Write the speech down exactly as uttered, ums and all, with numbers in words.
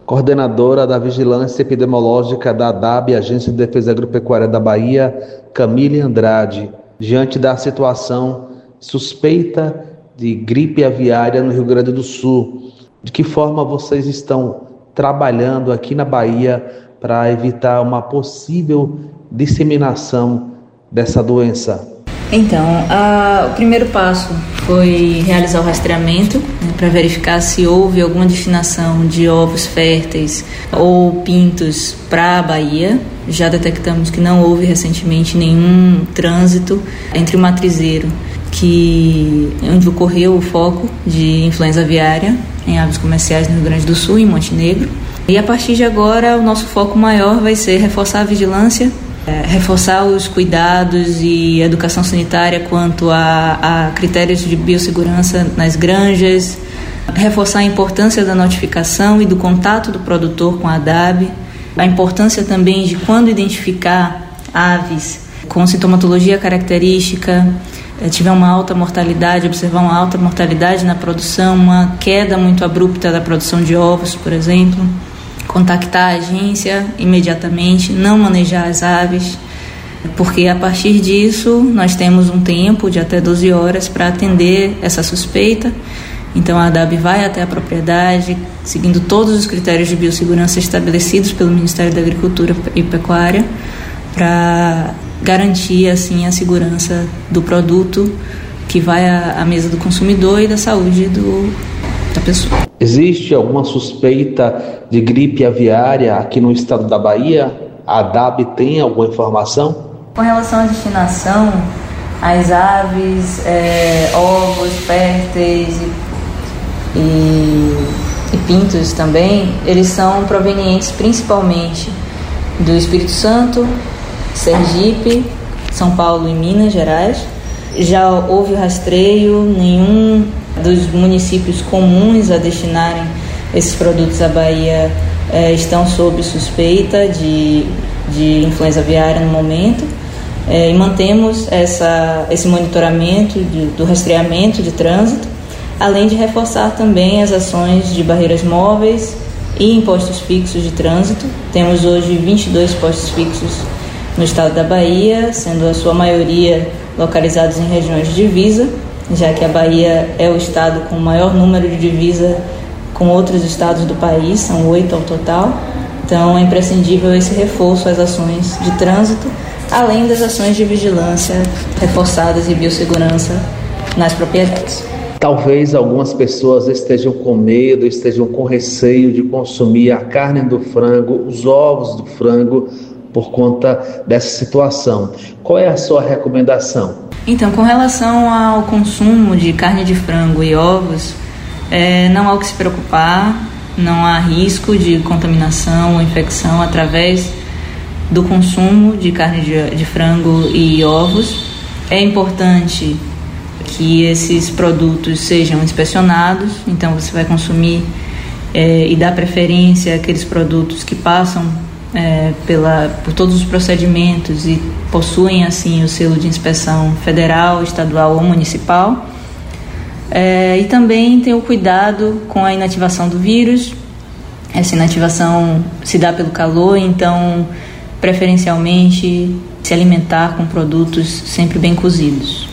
coordenadora da Vigilância Epidemiológica da A D A B, Agência de Defesa Agropecuária da Bahia, Camille Andrade, diante da situação suspeita de gripe aviária no Rio Grande do Sul. De que forma vocês estão trabalhando aqui na Bahia para evitar uma possível disseminação dessa doença? Então, a, o primeiro passo foi realizar o rastreamento, né, para verificar se houve alguma destinação de ovos férteis ou pintos para a Bahia. Já detectamos que não houve recentemente nenhum trânsito entre o matrizeiro, que, onde ocorreu o foco de influenza aviária em aves comerciais no Rio Grande do Sul, em Montenegro. E a partir de agora, o nosso foco maior vai ser reforçar a vigilância, é, reforçar os cuidados e educação sanitária quanto a, a critérios de biossegurança nas granjas, reforçar a importância da notificação e do contato do produtor com a A D A B, a importância também de quando identificar aves com sintomatologia característica, tiver uma alta mortalidade, observar uma alta mortalidade na produção, uma queda muito abrupta da produção de ovos, por exemplo, contactar a agência imediatamente, não manejar as aves, porque a partir disso nós temos um tempo de até doze horas para atender essa suspeita. Então a A D A B vai até a propriedade, seguindo todos os critérios de biossegurança estabelecidos pelo Ministério da Agricultura e Pecuária, para garantir assim a segurança do produto que vai à, à mesa do consumidor e da saúde do, da pessoa. Existe alguma suspeita de gripe aviária aqui no estado da Bahia? A A D A B tem alguma informação? Com relação à destinação, as aves, é, ovos, férteis e, e, e pintos também, eles são provenientes principalmente do Espírito Santo, Sergipe, São Paulo e Minas Gerais. Já houve rastreio, nenhum dos municípios comuns a destinarem esses produtos à Bahia eh, estão sob suspeita de, de influenza aviária no momento, eh, e mantemos essa, esse monitoramento de, do rastreamento de trânsito, além de reforçar também as ações de barreiras móveis e em postos fixos de trânsito. Temos hoje vinte e dois postos fixos no estado da Bahia, sendo a sua maioria localizados em regiões de divisa, já que a Bahia é o estado com o maior número de divisa com outros estados do país, são oito ao total. Então é imprescindível esse reforço às ações de trânsito, além das ações de vigilância reforçadas e biossegurança nas propriedades. Talvez algumas pessoas estejam com medo, estejam com receio de consumir a carne do frango, os ovos do frango, por conta dessa situação. Qual é a sua recomendação? Então, com relação ao consumo de carne de frango e ovos, é, não há o que se preocupar, não há risco de contaminação ou infecção através do consumo de carne de, de frango e ovos. É importante que esses produtos sejam inspecionados, então você vai consumir é, e dar preferência àqueles produtos que passam É, pela, por todos os procedimentos e possuem assim o selo de inspeção federal, estadual ou municipal, é, e também ter o cuidado com a inativação do vírus. Essa inativação se dá pelo calor, então preferencialmente se alimentar com produtos sempre bem cozidos.